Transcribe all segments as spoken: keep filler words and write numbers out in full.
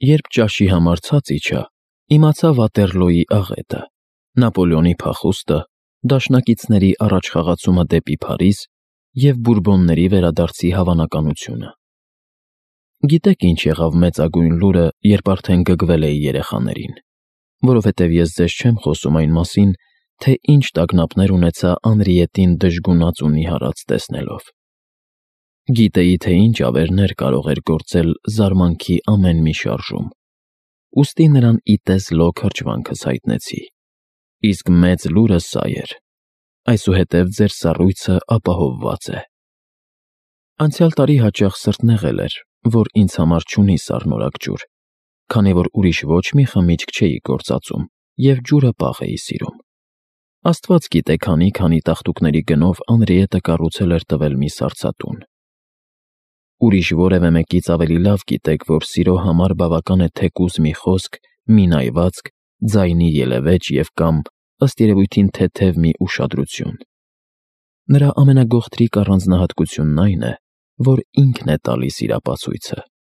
Երբ ճաշի համար ցած իջա, իմացա Վատերլոյի աղետը, Նապոլեոնի փախուստը, դաշնակիցների առաջխաղացումը դեպի Փարիզ և բուրբոնների վերադարձի հավանականությունը։ Գիտեք ինչ եղավ մեծագույն լուրը, երբ արդեն գգվել էի երեխաներին, որովհետև ես ձեզ չեմ խոսում այն մասին, թե ինչ տագնապներ ունեցա Անրիետին դժգունած ու նիհարած տեսնելով։ Գիտեի, թե ինչ ավերներ կարող էր գործել զարմանքի ամեն մի շարժում, ուստի նրան ի տեսլոք հրճվանքս հայտնեցի։ Իսկ մեծ լուրը սա էր. այսուհետև ձեր սառույցը ապահովված է։ Անցյալ տարի հաճախ սրտնեղել էր, որ ինձ համար չունի սառնորակ ջուր, քանի որ ուրիշ ոչ մի խմիչք չէի գործածում և ջուրը պաղ էի սիրում։ Աստված գիտե քանի-քանի տախտուկների գնով Անրիետը կառուցել էր տվել մի սառցատուն։ Ուրիշ որևէ մեկից ավելի լավ գիտեք, որ սիրո համար բավական է թեկուզ մի խոսք, մի նայվածք, ձայնի ելևէջ և կամ, ըստ երևույթին, թեթև մի ուշադրություն։ Նրա ամենագողտրիկ առանձնահատկությունն այն է, որ ինքն է տալիս իր ապացույցը։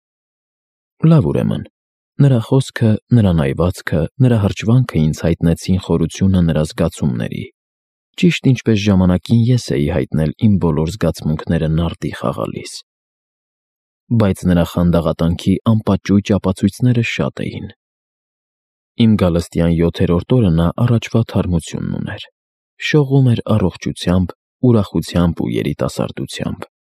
Լավ, ուրեմն, նրա խոսքը, նրա նայվածքը, նրա հրճվանքը ինձ հայտնեցին խորությունը նրա զգացումների, ճիշտ ինչպես ժամանակին ես էի հայտնել իմ բոլոր զգացմունքները նարդի խաղալիս։ Բայց նրա խանդաղատանքի անպատճույճ ապացույցները շատ էին։ Իմ գալստյան յոթերորդ օրը նա առաջվա թարմությունն ուներ, շողում էր առողջությամբ, ուրախությամբ ու երիտասարդությամբ։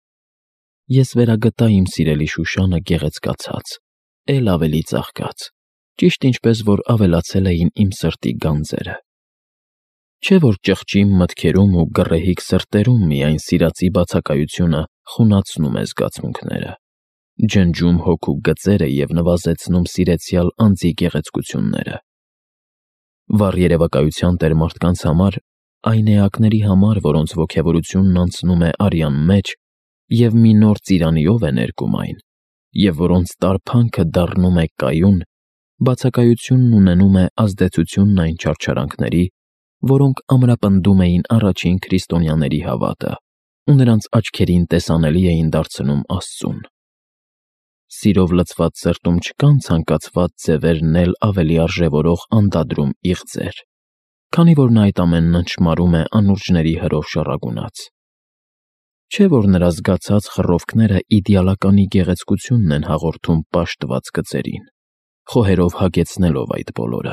Ես վերագտա իմ սիրելի Շուշանը գեղեցկացած, էլ ավելի ծաղկած, ճիշտ ինչպես որ ավելացել էին իմ սրտի գանձերը։ Չէ՞ որ ճղճի մտքերում ու գռեհիկ սրտերում միայն սիրածի բացակայությունը խունացնում է զգացմունքները, ջնջում հոգու գծերը և նվազեցնում սիրեցյալ անձի գեղեցկությունները։ Վառ երևակայության տեր մարդկանց համար, այն էակների համար, որոնց ոգևորությունն անցնում է արյան մեջ և մի նոր ծիրանիով է ներկում այն, և որոնց տարփանքը դառնում է կայուն, բացակայությունն ունենում է ազդեցությունն այն չարչարանքների, որոնք ամրապնդում էին առաջին քրիստոնյաների հավատը ու նրանց աչքերին տեսանելի էին դարձնում Աստծուն։ Սիրով լցված սրտում չկան ցանկացված ձևերն էլ ավելի արժևորող անդադրում իղձեր, քանի որ նա այդ ամենն ընչմարում է անուրջների հրով շառագունած։ Չէ՞ որ նրա զգացած խռովքները իդեալականի գեղեցկությունն են հաղորդում պաշտված գծերին, խոհերով հագեցնելով այդ բոլորը։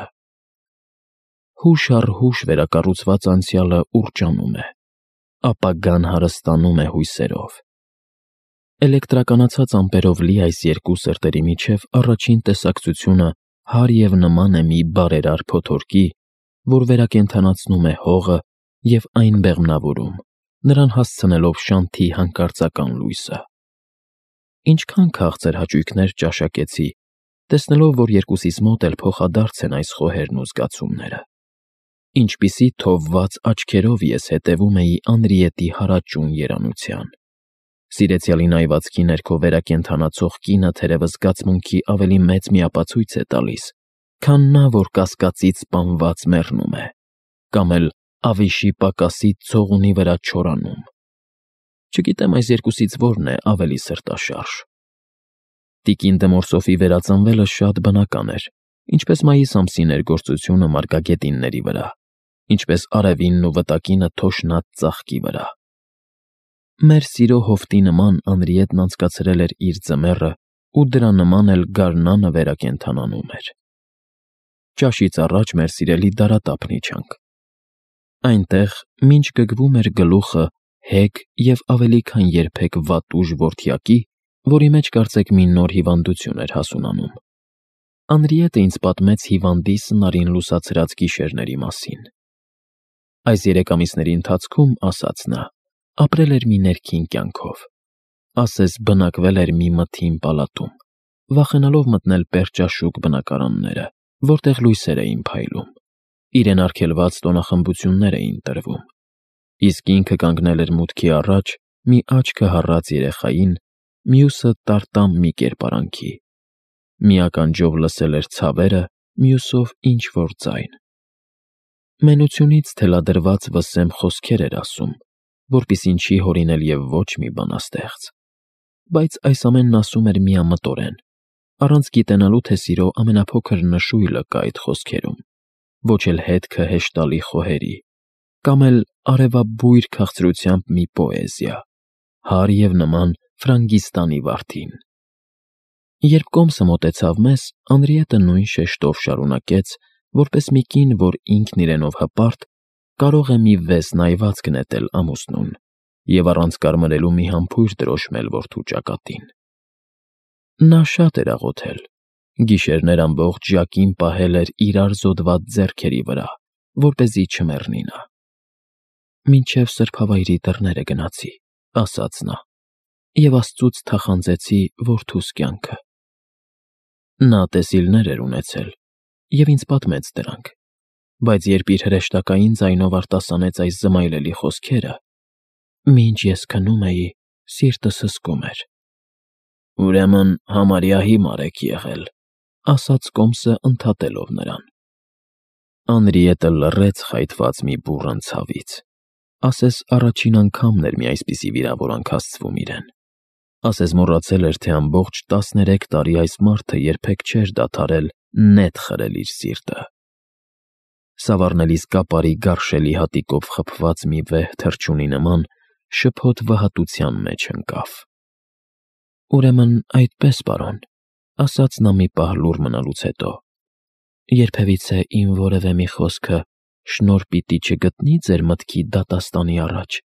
Հուշ առ հուշ վերակառուցված անցյալը ուռճանում է, ապագան հարստանում է հույսերով։ Էլեկտրականացած ամպերով լի այս երկու սրտերի միջև առաջին տեսակցությունը հարկ և նման է մի բարերար փոթորկի, որ վերակենդանացնում է հողը և այն բեղմնավորում, նրան հասցնելով շանթի հանկարծական լույսը։ Ինչքան քաղցր հաճույքներ ճաշակեցի, տեսնելով, որ երկուսիս մոտ էլ փոխադարձ են այս խոհերն ու զգացումները։ Ինչպիսի թովված աչքերով ես հետևում էի Անրիետի հարաճուն երանության։ Սիրեցյալի նայվածքի ներքո վերակենդանացող կինը թերևս զգացմունքի ավելի մեծ մի ապացույց է տալիս, քան նա, որ կասկածից սպանված մեռնում է, կամ էլ ավիշի պակասից ցողունի վրա չորանում։ Չգիտեմ այս երկուսից որն է ավելի սրտաշարժ։ Տիկին Դմորսոֆի վերածնվելը շատ բնական էր, ինչպես մայիս ամսի ներգործությունը մարգագետինների վրա, ինչպես արևինն ու վտակինը թոշնած ծաղկի վրա։ Մեր սիրո հովտի նման Անրիետն անցկացրել էր իր ձմեռը ու դրա նման էլ գարնանը վերակենդանանում էր։ Ճաշից առաջ մեր սիրելի դարատափն իջանք։ Այնտեղ, մինչ գգվում էր գլուխը հեգ և ավելի քան երբեք վատուժ որդյակի, որի մեջ կարծեք մի նոր հիվանդություն էր հասունանում, Անրիետը ինձ պատմեց հիվանդի սնարին լուսացրած գիշերների մասին։ Այս երեք ամիսների ընթացքում, ասաց նա, ապրել էր մի ներքին կյանքով, ասես բնակվել էր մի մթին պալատում, վախենալով մտնել պերճաշուք բնակարանները, որտեղ լույսեր էին փայլում, իրեն արգելված տոնախմբություններ էին տրվում, իսկ ինքը կանգնել էր մուտքի առաջ, մի աչքը հառած երեխային, մյուսը տարտամ մի կերպարանքի, մի ականջով լսել էր ցավերը, մյուսով ինչ-որ ձայն։ Մենությունից թելադրված վսեմ խոսքեր էր ասում, որպեսզի չի հորինել և ոչ մի բանաստեղծ, բայց այս ամենն ասում էր միամտորեն, առանց գիտենալու, թե սիրո ամենափոքր նշույլը կա այդ խոսքերում, ոչ էլ հետքը հեշտալի խոհերի, կամ էլ արևաբույր քաղցրությամբ մի պոեզիա, հար և նման Ֆրանգիստանի վարդին։ Երբ կոմսը մոտեցավ մեզ, Անրիետը նույն շեշտով շարունակեց, որպես մի կին, որ ինքն իրենով հպարտ, կարող է մի վես նայվածք նետել ամուսնուն և առանց կարմրելու մի համբույր տրոշմել որդու ճակատին։ Նա շատ էր աղոթել, գիշերներ ամբողջ ժակին պահել էր իրար զոդված ձեռքերի վրա, որպեսզի չմեռնի նա։ «Մինչև սրբավայրի դռները գնացի», ասաց նա, «և Աստծուց թախանձեցի որդուս կյանքը»։ Նա տեսիլներ էր ունեցել և ինձ պատմեց դրանք, բայց երբ իր հրեշտակային ձայնով արտասանեց այս զմայլելի խոսքերը, մինչ ես քնում էի, սիրտս հսկում էր։ «Ուրեմն համարյա հիմար եք եղել», ասաց կոմսը ընդհատելով նրան։ Անրիետը լռեց խայթված մի բուռն ցավից, ասես առաջին անգամն էր մի այսպիսի վիրավորանք հասցվում իրեն, ասես մոռացել էր, թե ամբողջ տասներեք տարի այս մարդը երբեք չէր դադարել նետ խրել իր սիրտը։ Սավառնելի զգապարի գարշելի հատիկով խփված մի վեհ թռչունի նման շփոթ վհատության մեջ ընկավ։ «Ուրեմն այդպես, պարոն», ասաց նա մի պահ լուռ մնալուց հետո, «երբևիցե իմ որևէ մի խոսքը շնորհ պիտի չգտնի ձեր մտքի դատաստանի առաջ,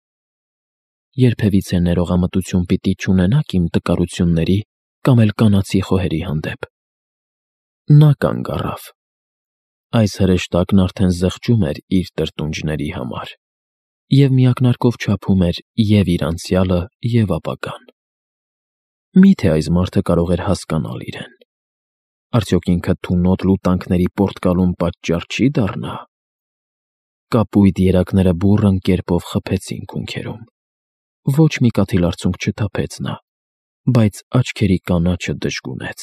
երբևիցե ներողամտություն պիտի չունենաք իմ տկարությունների կամ էլ կանացի խոհերի հանդեպ»։ Նա կանգ առավ։ Այս հրեշտակն արդեն զղջում էր իր տրտունջների համար և միակնարկով չափում էր և՛ իր անցյալը, և՛ ապագան։ Մի՞թե այս մարդը կարող էր հասկանալ իրեն։ Արդյոք ինքը թունոտ լուտանքների պոռթկալուն պատճառ չի՞ դառնա։ Կապույտ երակները բուռն կերպով խփեցին քունքերում։ Ոչ մի կաթիլ արցունք չթափեց նա, բայց աչքերի կանաչը դժգունեց։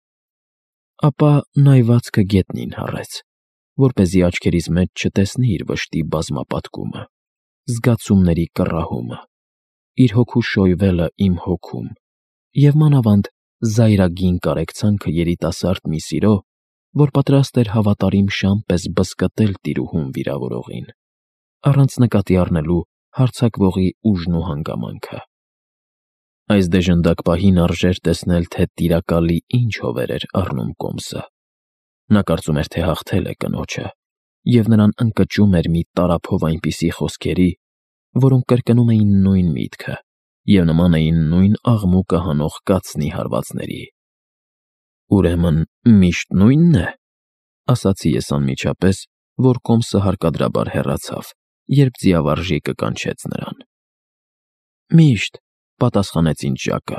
Ապա նայվածքը գետնին հառեց, որպեսզի աչքերիս մեջ չտեսնի իր վշտի բազմապատկումը, զգացումների կռահումը, իր հոգու շոյվելը իմ հոգում և մանավանդ զայրագին կարեկցանքը երիտասարդ մի սիրո, որ պատրաստ էր հավատարիմ շան պես բզկտել տիրուհուն վիրավորողին, առանց նկատի առնելու հարձակվողի ուժն ու հանգամանքը։ Այս դժնդակ պահին արժեր տեսնել, թե տիրակալի ինչ հովեր էր առնում կոմսը։ Նա կարծում էր, թե հաղթել է կնոջը, և նրան ընկճում էր մի տարափով այնպիսի խոսքերի, որոնք կրկնում էին նույն միտքը և նման էին նույն աղմուկը հանող կացնի հարվածների։ «Ուրեմն միշտ նույնն է», ասացի ես անմիջապես, որ կոմսը հարկադրաբար հեռացավ, երբ ձիավարժիկը կանչեց նրան։ «Միշտ», պատասխանեց ինձ Ժակը։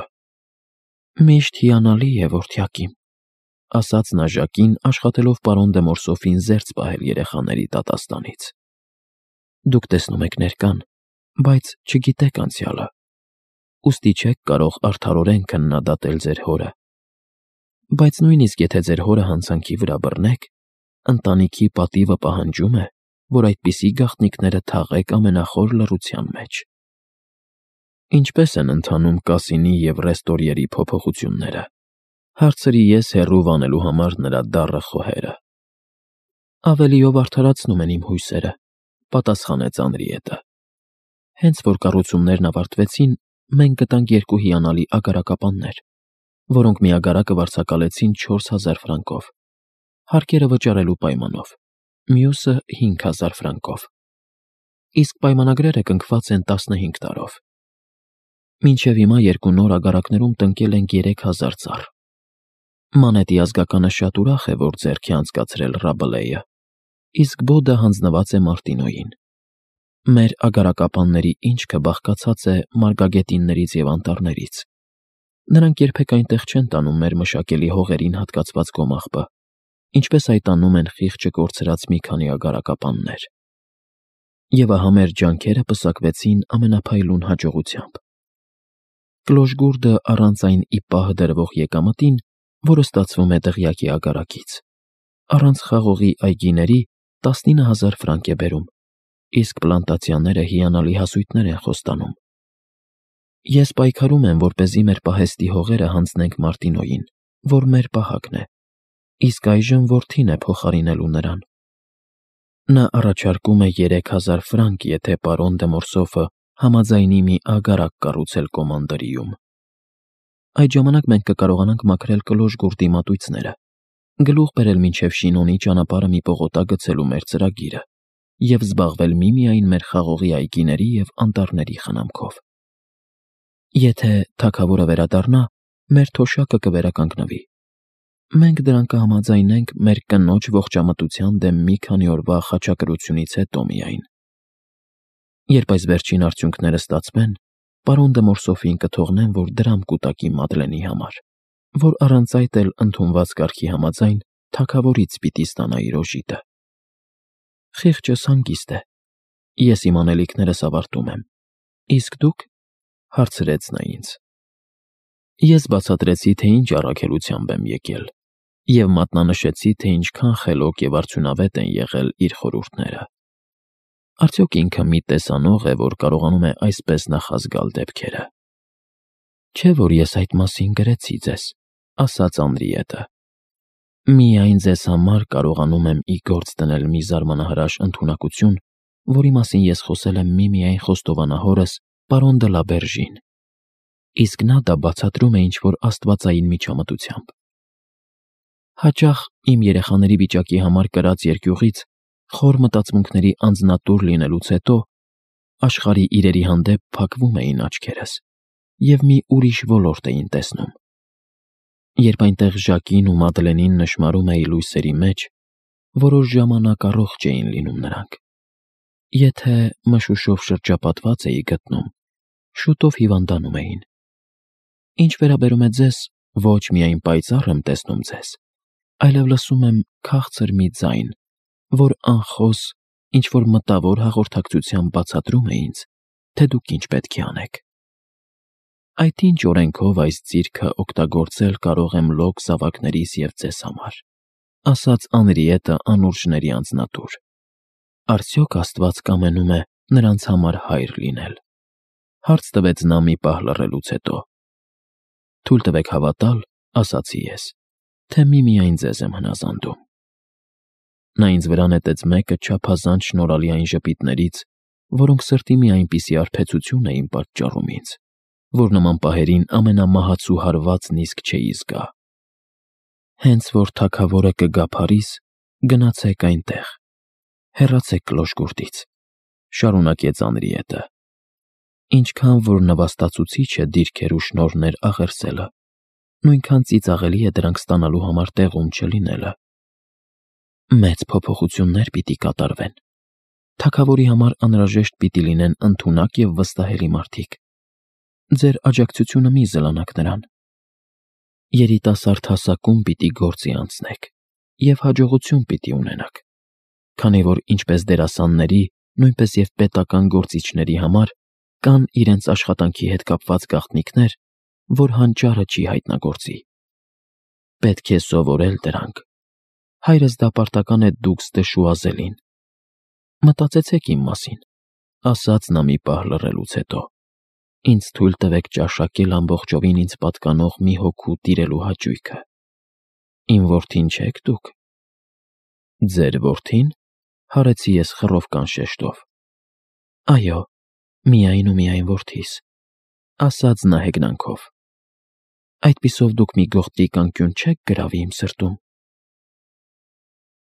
«Միշտ հիանալի է, որդյակիմ», ասաց նա Ժակին, աշխատելով պարոն դե Մորսոֆին զերծ պահել երեխաների դատաստանից։ «Դուք տեսնում եք ներկան, բայց չգիտեք անցյալը, ուստի չեք կարող արդարորեն քննադատել ձեր հորը։ Բայց նույնիսկ եթե ձեր հորը հանցանքի վրա բռնեք, ընտանիքի պատիվը պահանջում է, որ այդպիսի գաղտնիքները թաղեք ամենախոր լռության մեջ»։ «Ինչպե՞ս են ընթանում Կասինի և Ռեստորիերի փոփոխությունները», հարցրի ես հեռու վանելու համար նրա դառը խոհերը։ «Ավելիով արդարացնում են իմ հույսերը», պատասխանեց Անրիետը։ «Հենց որ կառուցումներն ավարտվեցին, մենք գտանք երկու հիանալի ագարակապաններ, որոնք մի ագարակը վարձակալեցին չորս հազար ֆրանկով, հարկերը վճարելու պայմանով, մյուսը՝ հինգ հազար ֆրանկով, իսկ պայմանագրերը կնքված են տասնհինգ տարով։ Մինչև հիմա երկու նոր ագարակներում տնկել ենք երեք հազար ծառ։ Մանետի ազգականը շատ ուրախ է, որ ձեռք է անցկացրել Ռաբլեյը, իսկ Բոդը հանձնված է Մարտինոյին։ Մեր ագարակապանների ինչքը բաղկացած է մարգագետիններից և անտառներից։ Նրանք երբեք այնտեղ չեն տանում մեր մշակելի հողերին հատկացված գոմաղբը, ինչպես այդ անում են խիղճը կորցրած մի քանի ագարակապաններ։ Եվ ահա մեր ջանքերը պսակվեցին ամենափայլուն հաջողությամբ։ Կլոշգուրդը առանց այն ի պահ դրվող եկամտին, որը ստացվում է դղյակի ագարակից, առանց խաղողի այգիների տասնինը հազար ֆրանկ է բերում, իսկ պլանտացիաները հիանալի հասույթներ են խոստանում։ Ես պայքարում եմ, որպեսզի մեր պահեստի հողերը հանձնենք Մարտինոյին, որ մեր պահակն է, իսկ այժմ որդին է փոխարինելու նրան։ Նա առաջարկում է երեք հազար ֆրանկ, եթե պարոն դե Մորսոֆը համաձայնի մի ագարակ կառուցել կոմանդրիում։ Այդ ժամանակ մենք կկարողանանք մաքրել կլոր գուրդի մատույցները, գլուխ բերել մինչև Շինոնի ճանապարհը մի պողոտա գցելու մեր ծրագիրը և զբաղվել միմիայն մեր խաղողի այգիների և անտառների խնամքով։ Եթե թագավորը վերադառնա, մեր թոշակը կվերականգնվի։ Մենք դրան կհամաձայնենք մեր կնոջ ողջամտության դեմ մի քանի օրվա խաչակրությունից հետո միայն։ Երբ այս վերջին արդյունքները ստացվեն, պարոն դե Մորսոֆին կթողնեմ, որ դրամ կուտակի Մադլենի համար, որ առանց այդ էլ ընդունված կարգի համաձայն թագավորից պիտի ստանա իր օժիտը։ Խիղճս հանգիստ է, ես իմ անելիքներս ավարտում եմ, իսկ դուք, հարցրեց նա ինձ։ Ես բացատրեցի, թե ինչ առաքելությամբ եմ եկել, և մատնանշեցի, թե ինչքան խելոք և արդյունավետ են եղել իր խորհուրդները։ Արդյոք ինքը մի տեսանող է, որ կարողանում է այսպես նախազգալ դեպքերը։ Չէ՞ որ ես այդ մասին գրեցի ձեզ, ասաց Անրիետը։ Միայն ձեզ համար կարողանում եմ ի գործ դնել մի զարմանահրաշ ընդունակություն, որի մասին ես խոսել եմ միմիայն խոստովանահորս պարոն դը Լաբերժին, իսկ նա դա բացատրում է ինչ-որ աստվածային միջամտությամբ։ Հաճախ իմ երեխաների վիճակի համար կրած երկյուղից խոր մտածմունքների անձնատուր լինելուց հետո աշխարհի իրերի հանդեպ փակվում էին աչքերս և մի ուրիշ ոլորտ էին տեսնում։ Երբ այնտեղ Ժակին ու Մադլենին նշմարում էի լույսերի մեջ, որոշ ժամանակ առողջ էին լինում նրանք։ Եթե մշուշով շրջապատված էի գտնում, շուտով հիվանդանում էին։ Ինչ վերաբերում է ձեզ, ոչ միայն պայծառ եմ տեսնում ձեզ, այլև լսում եմ քաղցր մի ձայն, որ անխոս ինչ-որ մտավոր հաղորդակցությամբ բացատրում է ինձ, թե դուք ինչ պետք է անեք։ Այդ ինչ օրենքով այս ձիրքը օգտագործել կարող եմ լոկ զավակներիս և ձեզ համար, ասաց Անրիետը անուրջների անձնատուր։ Արդյոք Աստված կամենում է նրանց համար հայր լինել։ Հարց տվեց նա մի պահ լռելուց հետո։ Թույլ տվեք հավատալ, ասացի ես, թե միմիայն ձեզ եմ հնազանդում։ Նա ինձ վրա նետեց մեկը չափազանց շնորհալի այն ժպիտներից, որոնք սրտի մի այնպիսի արբեցություն էին պատճառում ինձ, որ նման պահերին ամենամահացու հարվածն իսկ չէի զգա։ Հենց որ թագավորը կգա Փարիզ, գնացեք այնտեղ, հեռացեք կլոշգուրդից, շարունակեց Անրիետը։ Ինչքան որ նվաստացուցիչ է դիրքեր ու շնորհներ աղերսելը, նույնքան ծիծաղելի է դրանք ստանալու համար տեղում չլինելը։ Մեծ փոփոխություններ պիտի կատարվեն։ Թագավորի համար անհրաժեշտ պիտի լինեն ընդունակ և վստահելի մարդիկ։ Ձեր աջակցությունը մի զլանաք նրան։ Երիտասարդ հասակում պիտի գործի անցնեք և հաջողություն պիտի ունենաք, քանի որ ինչպես դերասանների, նույնպես և պետական գործիչների համար կան իրենց աշխատանքի հետ կապված գաղտնիքներ, որ հանճարը չի հայտնագործի։ Պետք է սովորել դրանք։ Հայրս դա պարտական է դուքս դե Շուազելին։ Մտածեցեք իմ մասին, ասաց նա մի պահ լռելուց հետո։ Ինձ թույլ տվեք ճաշակել ամբողջովին ինձ պատկանող մի հոգու տիրելու հաճույքը։ Իմ որդին չեք դուք։ Ձեր որդին, հարեցի ես խռովկան շեշտով։ Այո, միայն ու միայն որդիս, ասաց նա հեգնանքով։ Այդպիսով դուք մի գողտրիկ անկյուն չեք գրավի իմ սրտում։